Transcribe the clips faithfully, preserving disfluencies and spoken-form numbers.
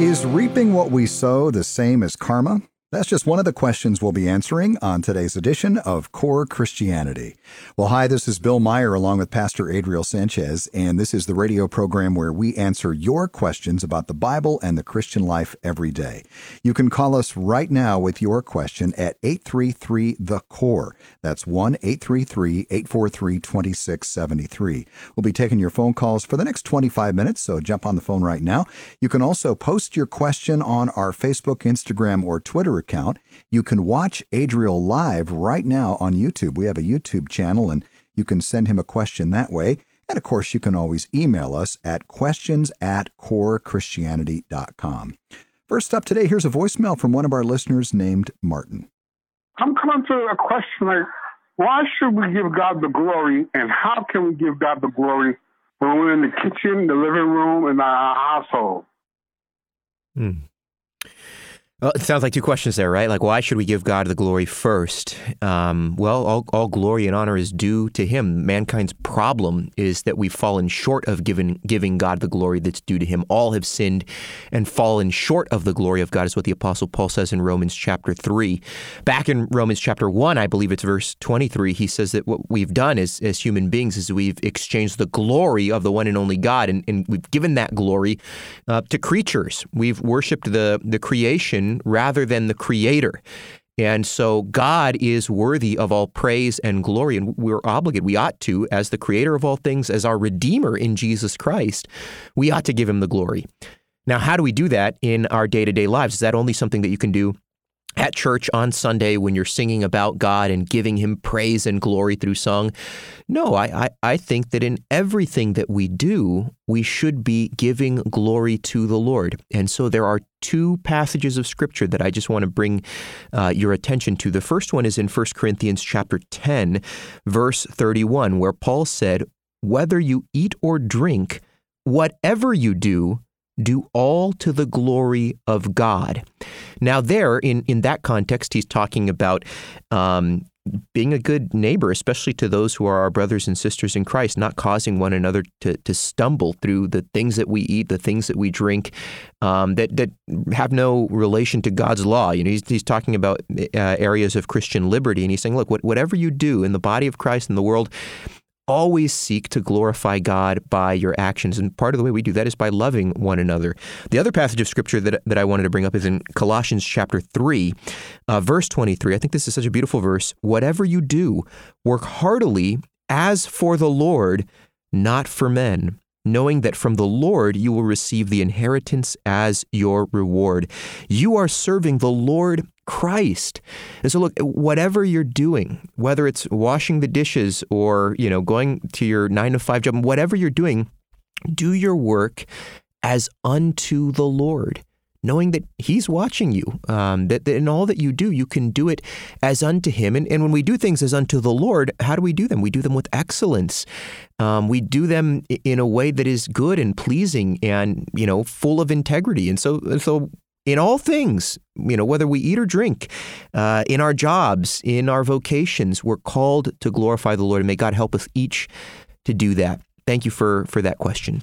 Is reaping what we sow the same as karma? That's just one of the questions we'll be answering on today's edition of Core Christianity. Well, hi, this is Bill Meyer along with Pastor Adriel Sanchez, and this is the radio program where we answer your questions about the Bible and the Christian life every day. You can call us right now with your question at eight three three, the core. That's one eight three three, eight four three, two six seven three. We'll be taking your phone calls for the next twenty-five minutes, so jump on the phone right now. You can also post your question on our Facebook, Instagram, or Twitter account. You can watch Adriel live right now on YouTube. We have a YouTube channel, and you can send him a question that way. And of course, you can always email us at questions at core christianity dot com. First up today, here's a voicemail from one of our listeners named Martin. I'm coming to a question like, why should we give God the glory, and how can we give God the glory when we're in the kitchen, the living room, and our household? Hmm. Well, it sounds like two questions there, right? Like, why should we give God the glory first? Um, well, all, all glory and honor is due to Him. Mankind's problem is that we've fallen short of giving, giving God the glory that's due to Him. All have sinned and fallen short of the glory of God, is what the Apostle Paul says in Romans chapter three. Back in Romans chapter one, I believe it's verse twenty-three, he says that what we've done as, as human beings is we've exchanged the glory of the one and only God, and, and we've given that glory uh, to creatures. We've worshipped the, the creation rather than the Creator. And so God is worthy of all praise and glory, and we're obligated, we ought to, as the Creator of all things, as our Redeemer in Jesus Christ, we ought to give Him the glory. Now, how do we do that in our day-to-day lives? Is that only something that you can do at church on Sunday when you're singing about God and giving Him praise and glory through song? No, I, I, I think that in everything that we do, we should be giving glory to the Lord. And so there are two passages of Scripture that I just want to bring uh, your attention to. The first one is in First Corinthians chapter ten, verse thirty-one, where Paul said, "Whether you eat or drink, whatever you do, do all to the glory of God." Now there, in, in that context, he's talking about um, being a good neighbor, especially to those who are our brothers and sisters in Christ, not causing one another to, to stumble through the things that we eat, the things that we drink, um, that, that have no relation to God's law. You know, he's, he's talking about uh, areas of Christian liberty, and he's saying, look, what, whatever you do in the body of Christ in the world, always seek to glorify God by your actions. And part of the way we do that is by loving one another. The other passage of Scripture that, that I wanted to bring up is in Colossians chapter three, uh, verse twenty-three. I think this is such a beautiful verse. "Whatever you do, work heartily as for the Lord, not for men, knowing that from the Lord you will receive the inheritance as your reward." You are serving the Lord Christ. And so look, whatever you're doing, whether it's washing the dishes or, you know, going to your nine to five job, whatever you're doing, do your work as unto the Lord, knowing that He's watching you, um, that, that in all that you do, you can do it as unto Him. And, and when we do things as unto the Lord, how do we do them? We do them with excellence. Um, we do them in a way that is good and pleasing and, you know, full of integrity. And so, so in all things, you know, whether we eat or drink, uh, in our jobs, in our vocations, we're called to glorify the Lord. And may God help us each to do that. Thank you for, for that question.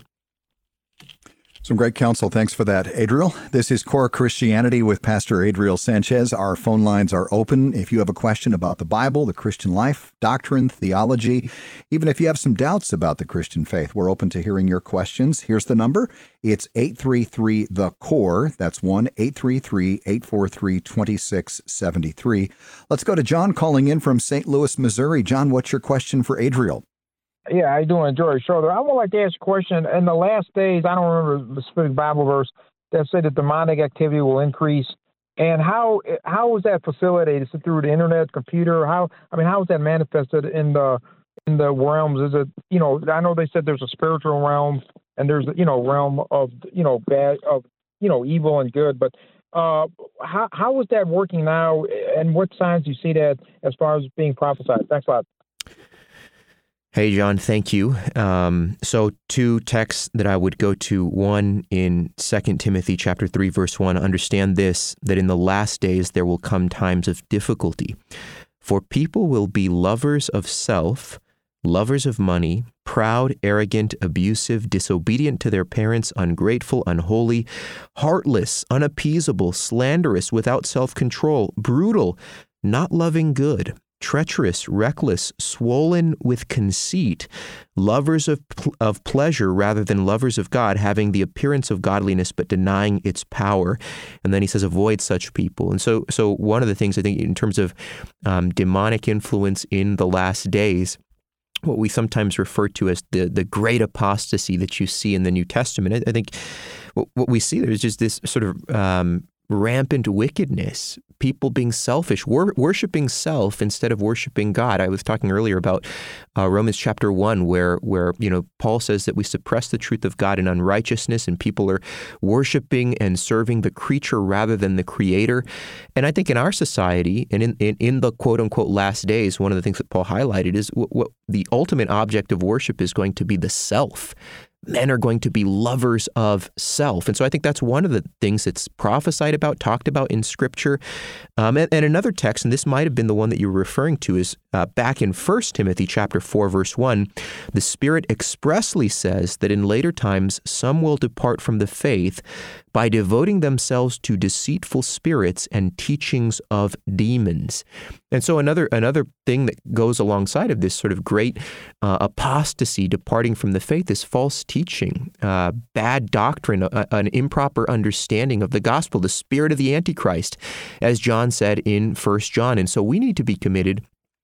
Some great counsel. Thanks for that, Adriel. This is Core Christianity with Pastor Adriel Sanchez. Our phone lines are open. If you have a question about the Bible, the Christian life, doctrine, theology, even if you have some doubts about the Christian faith, we're open to hearing your questions. Here's the number. It's eight three three, the core. That's one eight three three, eight four three, two six seven three. Let's go to John calling in from Saint Louis, Missouri. John, what's your question for Adriel? Yeah, I do enjoy the show. I would like to ask a question. In the last days, I don't remember the specific Bible verse that said that demonic activity will increase. And how how is that facilitated? Is it through the internet, computer? How I mean, how is that manifested in the in the realms? Is it, you know, I know they said there's a spiritual realm and there's, you know, realm of, you know, bad, of, you know, evil and good. But uh, how how is that working now? And what signs do you see that as far as being prophesied? Thanks a lot. Hey, John, thank you. Um, so two texts that I would go to, one in Second Timothy chapter three, verse one, understand this, that in the last days there will come times of difficulty, for people will be lovers of self, lovers of money, proud, arrogant, abusive, disobedient to their parents, ungrateful, unholy, heartless, unappeasable, slanderous, without self-control, brutal, not loving good, treacherous, reckless, swollen with conceit, lovers of, of pleasure rather than lovers of God, having the appearance of godliness but denying its power. And then he says, avoid such people. And so so one of the things I think in terms of um, demonic influence in the last days, what we sometimes refer to as the, the great apostasy that you see in the New Testament, I, I think what, what we see there is just this sort of um, rampant wickedness, people being selfish, wor- worshiping self instead of worshiping God. I was talking earlier about uh, Romans chapter one, where, where you know Paul says that we suppress the truth of God in unrighteousness, and people are worshiping and serving the creature rather than the Creator. And I think in our society, and in, in, in the quote-unquote last days, one of the things that Paul highlighted is what, what the ultimate object of worship is going to be the self. Men are going to be lovers of self. And so I think that's one of the things that's prophesied about, talked about in Scripture. Um, and, and another text, and this might have been the one that you were referring to, is uh, back in First Timothy chapter four, verse one, the Spirit expressly says that in later times some will depart from the faith by devoting themselves to deceitful spirits and teachings of demons. And so another another thing that goes alongside of this sort of great uh, apostasy, departing from the faith, is false teaching, uh, bad doctrine, uh, an improper understanding of the gospel, the spirit of the Antichrist, as John said in First John. And so we need to be committed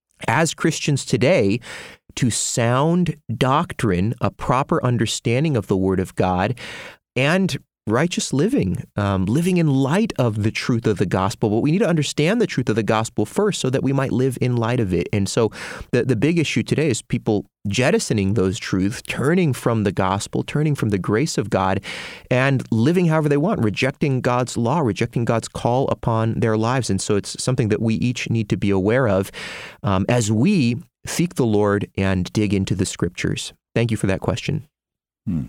as Christians today to sound doctrine, a proper understanding of the Word of God, and righteous living, um, living in light of the truth of the gospel. But we need to understand the truth of the gospel first so that we might live in light of it. And so the, the big issue today is people jettisoning those truths, turning from the gospel, turning from the grace of God, and living however they want, rejecting God's law, rejecting God's call upon their lives. And so it's something that we each need to be aware of um, as we seek the Lord and dig into the Scriptures. Thank you for that question. Hmm.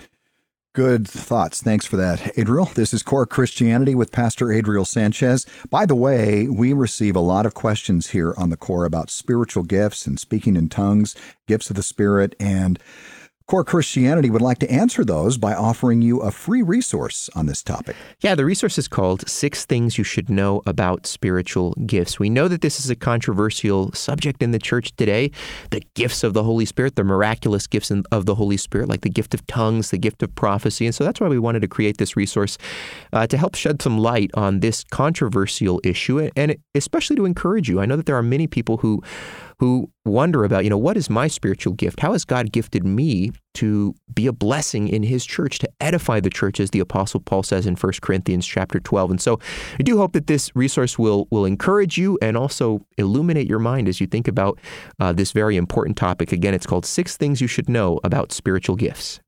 Good thoughts. Thanks for that, Adriel. This is Core Christianity with Pastor Adriel Sanchez. By the way, we receive a lot of questions here on the Core about spiritual gifts and speaking in tongues, gifts of the Spirit, and Core Christianity would like to answer those by offering you a free resource on this topic. Yeah, the resource is called Six Things You Should Know About Spiritual Gifts. We know that this is a controversial subject in the church today. The gifts of the Holy Spirit, the miraculous gifts of the Holy Spirit, like the gift of tongues, the gift of prophecy. And so that's why we wanted to create this resource uh, to help shed some light on this controversial issue, and especially to encourage you. I know that there are many people who who wonder about, you know, what is my spiritual gift? How has God gifted me to be a blessing in His church, to edify the church, as the Apostle Paul says in First Corinthians chapter twelve. And so I do hope that this resource will will encourage you and also illuminate your mind as you think about uh, this very important topic. Again, it's called Six Things You Should Know About Spiritual Gifts.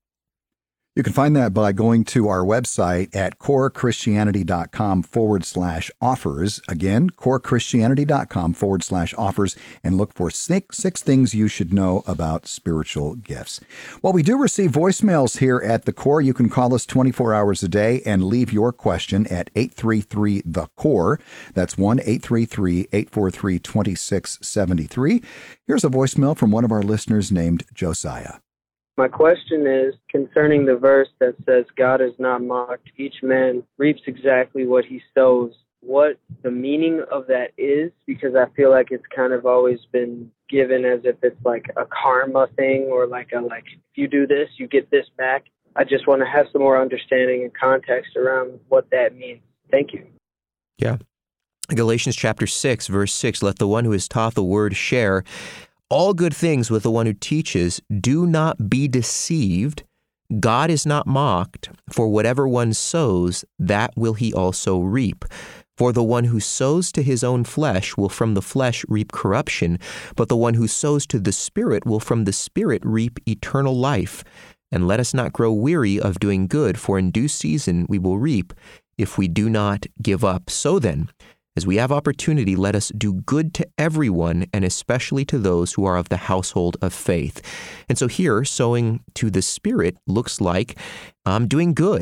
You can find that by going to our website at corechristianity.com forward slash offers. Again, corechristianity.com forward slash offers, and look for six, six things you should know about spiritual gifts. Well, we do receive voicemails here at the Core. You can call us twenty-four hours a day and leave your question at eight three three, the core. That's one eight three three, eight four three, two six seven three. Here's a voicemail from one of our listeners named Josiah. My question is concerning the verse that says, God is not mocked. Each man reaps exactly what he sows. What the meaning of that is, because I feel like it's kind of always been given as if it's like a karma thing, or like a, like, if you do this, you get this back. I just want to have some more understanding and context around what that means. Thank you. Yeah. Galatians chapter six, verse six, let the one who is taught the word share all good things with the one who teaches. Do not be deceived. God is not mocked, for whatever one sows, that will he also reap. For the one who sows to his own flesh will from the flesh reap corruption, but the one who sows to the Spirit will from the Spirit reap eternal life. And let us not grow weary of doing good, for in due season we will reap, if we do not give up. So then, as we have opportunity, let us do good to everyone, and especially to those who are of the household of faith. And so here, sowing to the Spirit looks like um, doing good,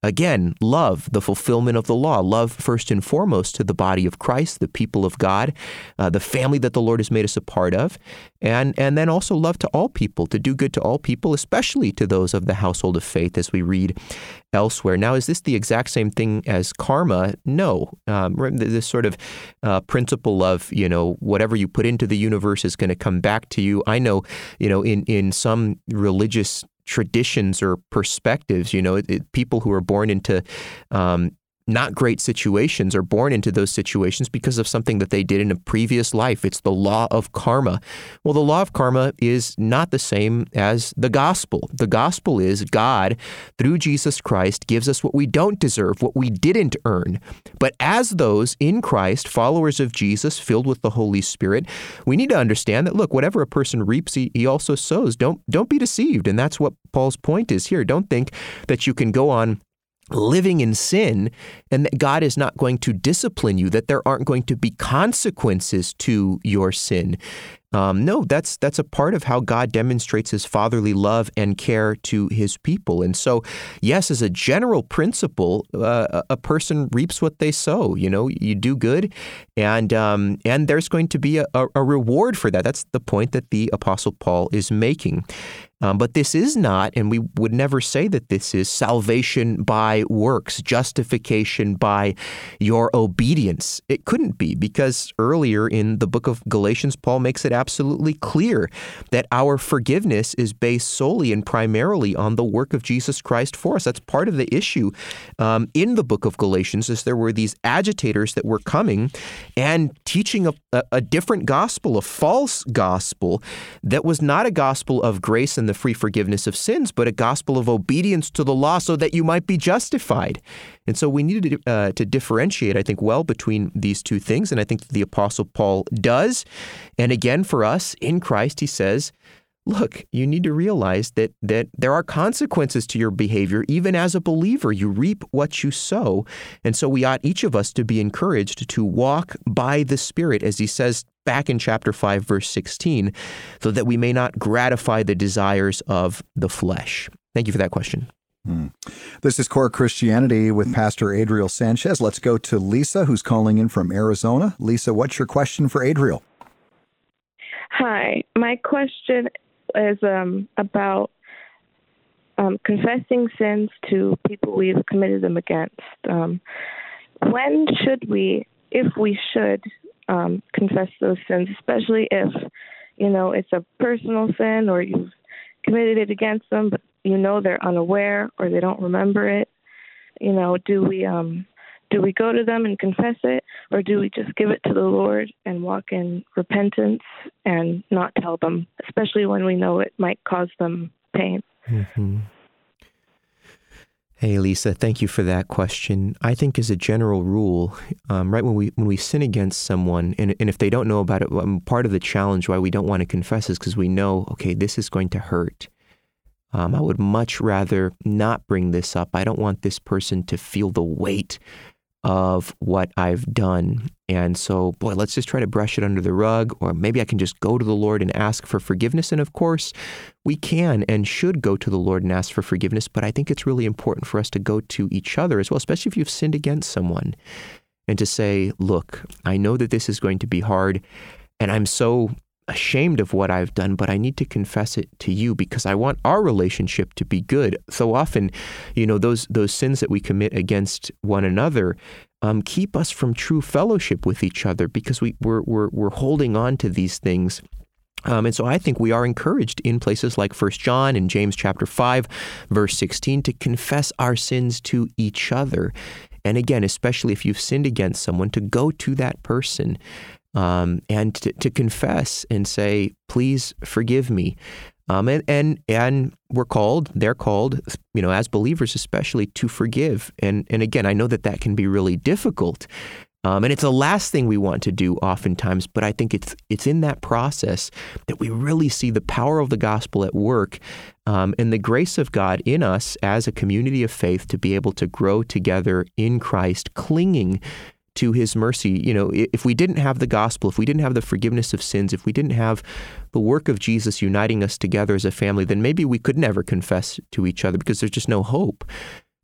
again, love, the fulfillment of the law, love first and foremost to the body of Christ, the people of God, uh, the family that the Lord has made us a part of, and, and then also love to all people, to do good to all people, especially to those of the household of faith, as we read elsewhere. Now, is this the exact same thing as karma? No. Um, this sort of uh, principle of, you know, whatever you put into the universe is going to come back to you. I know, you know, in, in some religious traditions or perspectives, you know, it, it, people who are born into um, not great situations are born into those situations because of something that they did in a previous life. It's the law of karma. Well, the law of karma is not the same as the gospel. The gospel is God, through Jesus Christ, gives us what we don't deserve, what we didn't earn. But as those in Christ, followers of Jesus, filled with the Holy Spirit, we need to understand that, look, whatever a person reaps, he, he also sows. Don't, don't be deceived. And that's what Paul's point is here. Don't think that you can go on living in sin and that God is not going to discipline you, that there aren't going to be consequences to your sin. Um, no, that's that's a part of how God demonstrates his fatherly love and care to his people. And so, yes, as a general principle, uh, a person reaps what they sow. You know, you do good, and um, and there's going to be a, a reward for that. That's the point that the Apostle Paul is making. Um, but this is not, and we would never say that this is salvation by works, justification by your obedience. It couldn't be, because earlier in the book of Galatians, Paul makes it absolutely clear that our forgiveness is based solely and primarily on the work of Jesus Christ for us. That's part of the issue um, in the book of Galatians, is there were these agitators that were coming and teaching a, a, a different gospel, a false gospel that was not a gospel of grace and the free forgiveness of sins, but a gospel of obedience to the law so that you might be justified. And so we needed to, uh, to differentiate, I think, well between these two things. And I think the Apostle Paul does. And again, for us in Christ, he says, look, you need to realize that that there are consequences to your behavior. Even as a believer, you reap what you sow. And so we ought each of us to be encouraged to walk by the Spirit, as he says back in chapter five, verse sixteen, so that we may not gratify the desires of the flesh. Thank you for that question. Hmm. This is Core Christianity with Pastor Adriel Sanchez. Let's go to Lisa, who's calling in from Arizona. Lisa, what's your question for Adriel? Hi. My question is um, about um, confessing sins to people we've committed them against. Um, when should we, if we should, um, confess those sins, especially if, you know, it's a personal sin or you've committed it against them, but you know they're unaware or they don't remember it? You know, do we um, do we go to them and confess it, or do we just give it to the Lord and walk in repentance and not tell them, especially when we know it might cause them pain? Mm-hmm. Hey, Lisa, thank you for that question. I think as a general rule, um, right when we when we sin against someone, and, and if they don't know about it, um, part of the challenge why we don't want to confess is because we know, okay, this is going to hurt. Um, I would much rather not bring this up. I don't want this person to feel the weight of what I've done. And so, boy, let's just try to brush it under the rug, or maybe I can just go to the Lord and ask for forgiveness. And of course, we can and should go to the Lord and ask for forgiveness, but I think it's really important for us to go to each other as well, especially if you've sinned against someone, and to say, look, I know that this is going to be hard, and I'm so ashamed of what I've done, but I need to confess it to you because I want our relationship to be good. So often, you know, those those sins that we commit against one another um, keep us from true fellowship with each other because we, we're, we're, we're holding on to these things. Um, and so I think we are encouraged in places like First John and James chapter five, verse sixteen, to confess our sins to each other. And again, especially if you've sinned against someone, to go to that person Um, and to, to confess and say, please forgive me. Um, and, and and we're called, they're called, you know, as believers especially, to forgive. And and again, I know that that can be really difficult. Um, and it's the last thing we want to do oftentimes, but I think it's it's in that process that we really see the power of the gospel at work um, and the grace of God in us as a community of faith to be able to grow together in Christ, clinging to his mercy. You know, if we didn't have the gospel, if we didn't have the forgiveness of sins, if we didn't have the work of Jesus uniting us together as a family, then maybe we could never confess to each other because there's just no hope.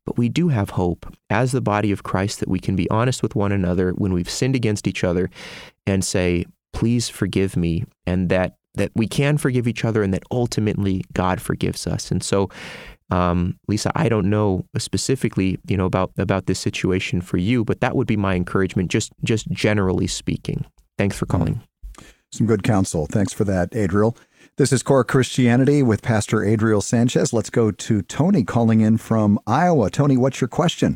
But we do have hope as the body of Christ that we can be honest with one another when we've sinned against each other and say, please forgive me, and that that we can forgive each other and that ultimately God forgives us. And so, um, Lisa, I don't know specifically, you know, about, about this situation for you, but that would be my encouragement, just, just generally speaking. Thanks for calling. Some good counsel. Thanks for that, Adriel. This is Core Christianity with Pastor Adriel Sanchez. Let's go to Tony calling in from Iowa. Tony, what's your question?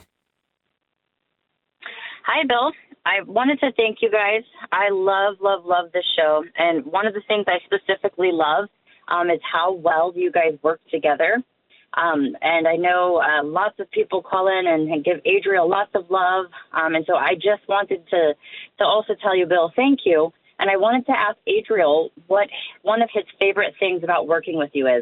Hi, Bill. I wanted to thank you guys. I love, love, love this show. And one of the things I specifically love um, is how well you guys work together. Um, and I know uh, lots of people call in and, and give Adriel lots of love. Um, and so I just wanted to, to also tell you, Bill, thank you. And I wanted to ask Adriel what one of his favorite things about working with you is.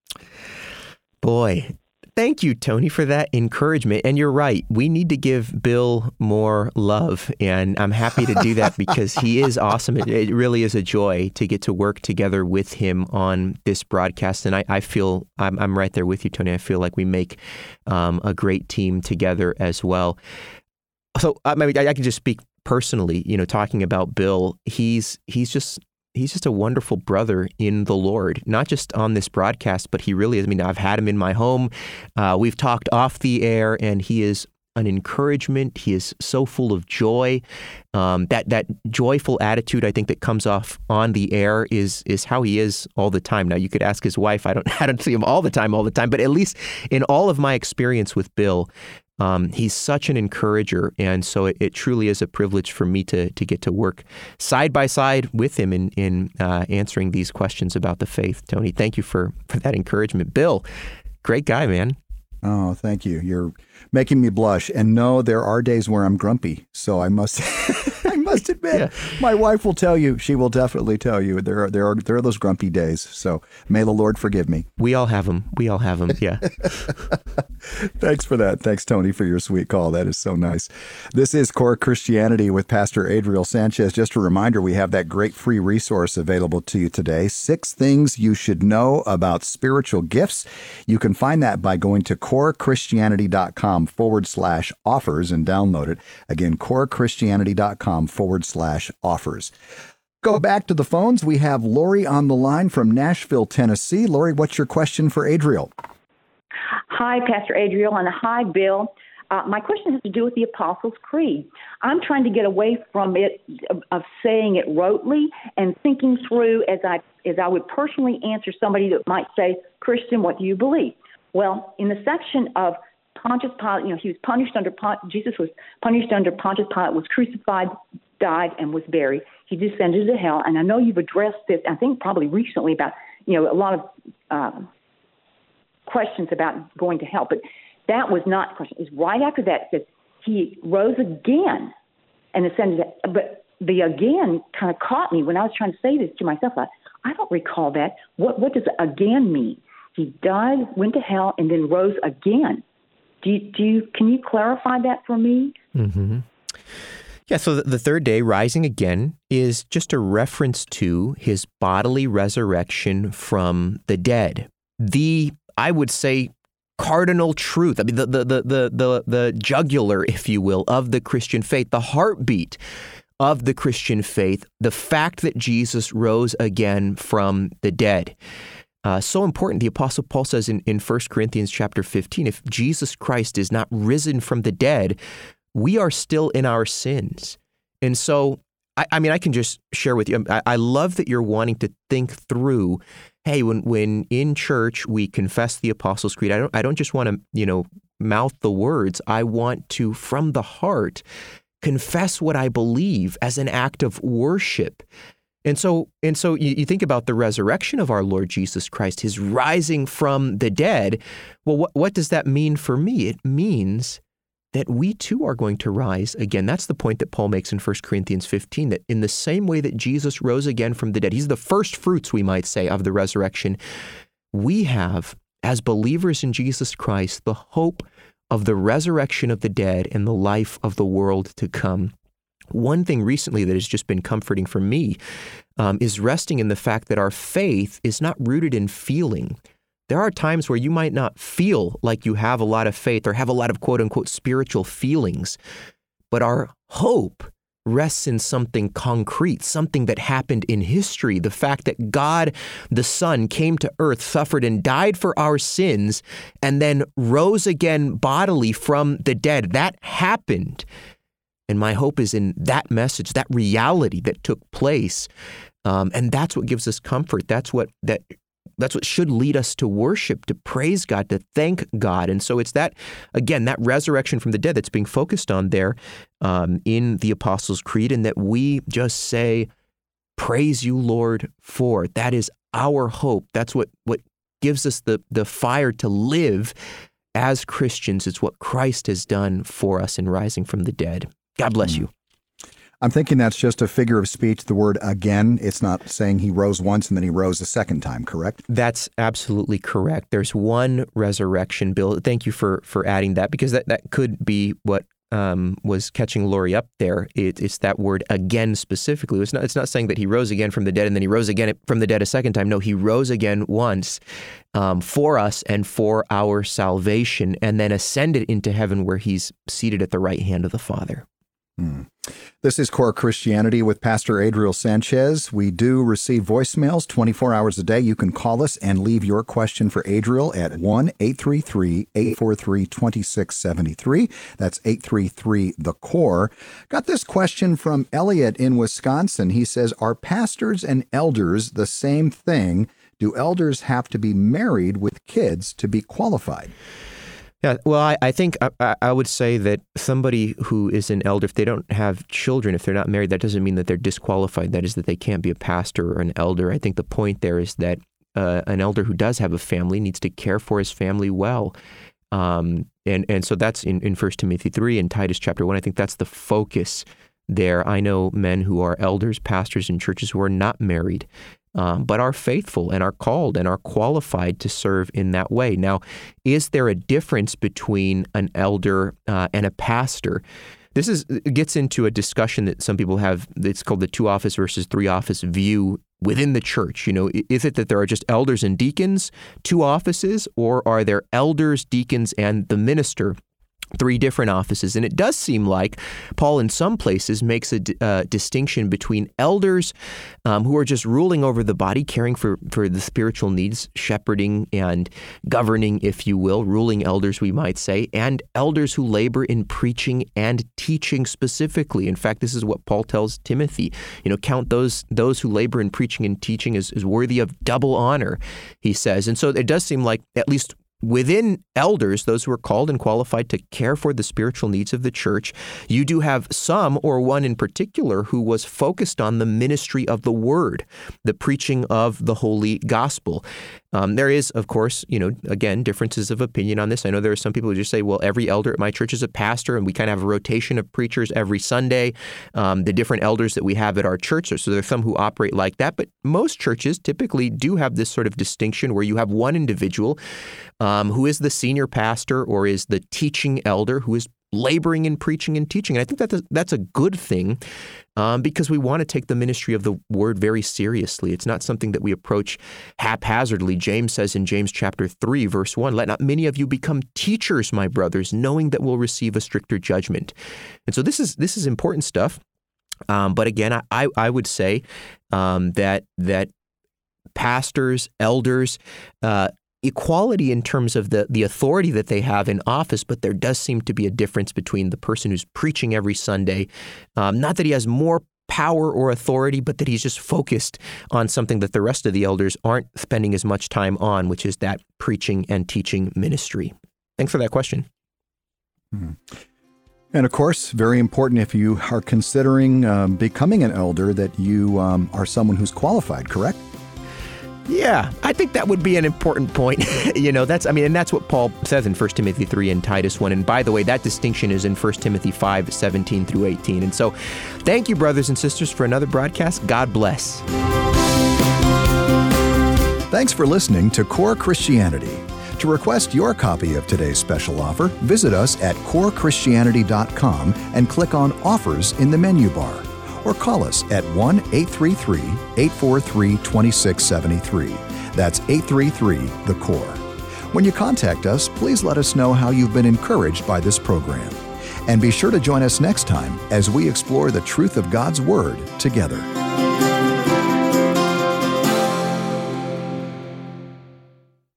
Boy, thank you, Tony, for that encouragement. And you're right. We need to give Bill more love. And I'm happy to do that because he is awesome. It, it really is a joy to get to work together with him on this broadcast. And I, I feel I'm, I'm right there with you, Tony. I feel like we make um, a great team together as well. So I, mean, I, I can just speak personally, you know, talking about Bill. He's he's just He's just a wonderful brother in the Lord, not just on this broadcast, but he really is. I mean, I've had him in my home. Uh, we've talked off the air, and he is an encouragement. He is so full of joy. Um, that that joyful attitude, I think, that comes off on the air is is how he is all the time. Now, you could ask his wife. I don't I don't see him all the time, all the time, but at least in all of my experience with Bill, Um, he's such an encourager, and so it, it truly is a privilege for me to to get to work side by side with him in in uh, answering these questions about the faith. Tony, thank you for, for that encouragement. Bill, great guy, man. Oh, thank you. You're making me blush. And no, there are days where I'm grumpy, so I must I must admit, yeah. My wife will tell you. She will definitely tell you there are there are there are those grumpy days. So may the Lord forgive me. We all have them. We all have them. Yeah. Thanks for that. Thanks, Tony, for your sweet call. That is so nice. This is Core Christianity with Pastor Adriel Sanchez. Just a reminder, we have that great free resource available to you today. Six things you should know about spiritual gifts. You can find that by going to corechristianity.com forward slash offers and download it. Again, corechristianity.com forward slash offers. Go back to the phones. We have Lori on the line from Nashville, Tennessee. Lori, what's your question for Adriel? Hi, Pastor Adriel, and hi, Bill. Uh, my question has to do with the Apostles' Creed. I'm trying to get away from it, of, of saying it rotely, and thinking through as I as I would personally answer somebody that might say, Christian, what do you believe? Well, in the section of Pontius Pilate, you know, he was punished under, Jesus was punished under Pontius Pilate, was crucified, died, and was buried. He descended to hell. And I know you've addressed this, I think probably recently, about, you know, a lot of um, questions about going to hell. But that was not the question. It was right after that. It says he rose again and ascended. But the again kind of caught me when I was trying to say this to myself. I, I don't recall that. What, what does again mean? He died, went to hell, and then rose again. Do you, do you, can you clarify that for me? Mm-hmm. Yeah, so the third day, rising again, is just a reference to his bodily resurrection from the dead. The, I would say, cardinal truth, I mean, the, the, the, the, the, the jugular, if you will, of the Christian faith, the heartbeat of the Christian faith, the fact that Jesus rose again from the dead. Uh, so important. The Apostle Paul says in, in First Corinthians chapter fifteen, if Jesus Christ is not risen from the dead, we are still in our sins. And so, I, I mean, I can just share with you, I, I love that you're wanting to think through, hey, when when in church we confess the Apostles' Creed, I don't I don't just want to, you know, mouth the words. I want to, from the heart, confess what I believe as an act of worship. And so, and so you, you think about the resurrection of our Lord Jesus Christ, his rising from the dead. Well, what, what does that mean for me? It means that we too are going to rise again. That's the point that Paul makes in First Corinthians fifteen, that in the same way that Jesus rose again from the dead, he's the first fruits, we might say, of the resurrection. We have, as believers in Jesus Christ, the hope of the resurrection of the dead and the life of the world to come. One thing recently that has just been comforting for me um, is resting in the fact that our faith is not rooted in feeling, There are times where you might not feel like you have a lot of faith or have a lot of quote unquote spiritual feelings, but our hope rests in something concrete, something that happened in history. The fact that God, the Son, came to earth, suffered and died for our sins, and then rose again bodily from the dead. That happened. And my hope is in that message, that reality that took place. Um, and that's what gives us comfort. That's what that that's what should lead us to worship, to praise God, to thank God. And so it's that, again, that resurrection from the dead that's being focused on there um, in the Apostles' Creed, and that we just say, praise you, Lord, for. That is our hope. That's what, what gives us the, the fire to live as Christians. It's what Christ has done for us in rising from the dead. God bless mm. you. I'm thinking that's just a figure of speech, the word again. It's not saying he rose once and then he rose a second time, correct? That's absolutely correct. There's one resurrection, Bill. Thank you for for adding that, because that, that could be what um, was catching Lori up there. It, it's that word again specifically. It's not, it's not saying that he rose again from the dead and then he rose again from the dead a second time. No, he rose again once um, for us and for our salvation, and then ascended into heaven where he's seated at the right hand of the Father. Hmm. This is Core Christianity with Pastor Adriel Sanchez. We do receive voicemails twenty-four hours a day. You can call us and leave your question for Adriel at one eight three three, eight four three, two six seven three. That's eight three three, the core. Got this question from Elliot in Wisconsin. He says, are pastors and elders the same thing? Do elders have to be married with kids to be qualified? Yeah, well, I, I think I, I would say that somebody who is an elder, if they don't have children, if they're not married, that doesn't mean that they're disqualified. That is that they can't be a pastor or an elder. I think the point there is that uh, an elder who does have a family needs to care for his family well. Um, and, and so that's in, in First Timothy three and Titus chapter one. I think that's the focus there. I know men who are elders, pastors in churches who are not married, Um, but are faithful and are called and are qualified to serve in that way. Now, is there a difference between an elder uh, and a pastor? This is gets into a discussion that some people have. It's called the two office versus three office view within the church. You know, is it that there are just elders and deacons, two offices, or are there elders, deacons, and the minister, three different offices? And it does seem like Paul in some places makes a uh, distinction between elders um, who are just ruling over the body, caring for, for the spiritual needs, shepherding and governing, if you will, ruling elders, we might say, and elders who labor in preaching and teaching specifically. In fact, this is what Paul tells Timothy, you know, count those those who labor in preaching and teaching as, as worthy of double honor, he says. And so it does seem like, at least within elders, those who are called and qualified to care for the spiritual needs of the church, you do have some, or one in particular, who was focused on the ministry of the word, the preaching of the holy gospel. Um, there is, of course, you know, again, differences of opinion on this. I know there are some people who just say, well, every elder at my church is a pastor, and we kind of have a rotation of preachers every Sunday, um, the different elders that we have at our church. So there are some who operate like that, but most churches typically do have this sort of distinction where you have one individual um, who is the senior pastor or is the teaching elder who is laboring in preaching and teaching. And I think that that's a good thing um, because we want to take the ministry of the word very seriously. It's not something that we approach haphazardly. James says in James chapter three, verse one, let not many of you become teachers, my brothers, knowing that we'll receive a stricter judgment. And so this is this is important stuff. Um, but again, I, I, I would say um, that that pastors, elders, uh, equality in terms of the, the authority that they have in office, but there does seem to be a difference between the person who's preaching every Sunday. Um, not that he has more power or authority, but that he's just focused on something that the rest of the elders aren't spending as much time on, which is that preaching and teaching ministry. Thanks for that question. Mm-hmm. And of course, very important if you are considering um, becoming an elder that you um, are someone who's qualified, correct? Yeah, I think that would be an important point. you know, that's, I mean, and that's what Paul says in First Timothy three and Titus one. And by the way, that distinction is in First Timothy five, seventeen through eighteen. And so thank you, brothers and sisters, for another broadcast. God bless. Thanks for listening to Core Christianity. To request your copy of today's special offer, visit us at core christianity dot com and click on Offers in the menu bar. or call us at one eight three three, eight four three, two six seven three. That's eight three three, the core. When you contact us, please let us know how you've been encouraged by this program. And be sure to join us next time as we explore the truth of God's Word together.